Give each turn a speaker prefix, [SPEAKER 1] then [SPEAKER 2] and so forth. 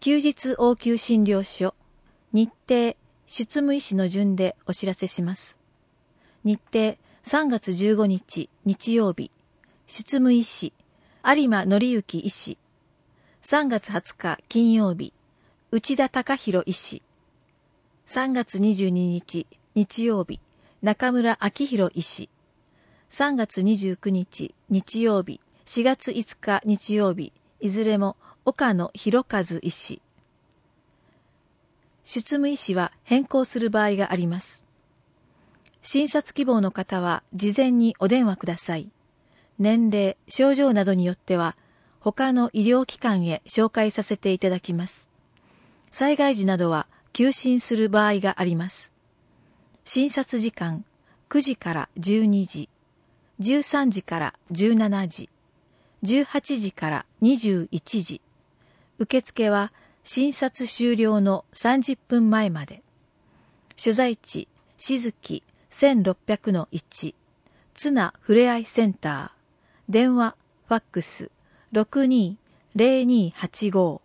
[SPEAKER 1] 休日応急診療所、日程、出務医師の順でお知らせします。日程、3月15日日曜日、出務医師、有馬則之医師。3月20日金曜日、内田隆弘医師。3月22日日曜日、中村明弘医師。3月29日日曜日、4月5日日曜日、いずれも岡野博和医師。出務医師は変更する場合があります。診察希望の方は事前にお電話ください。年齢、症状などによっては他の医療機関へ紹介させていただきます。災害時などは休診する場合があります。診察時間9時から12時、13時から17時、18時から21時。受付は診察終了の30分前まで。所在地、静木 1600-1、ツナふれあいセンター。電話、ファックス、620285。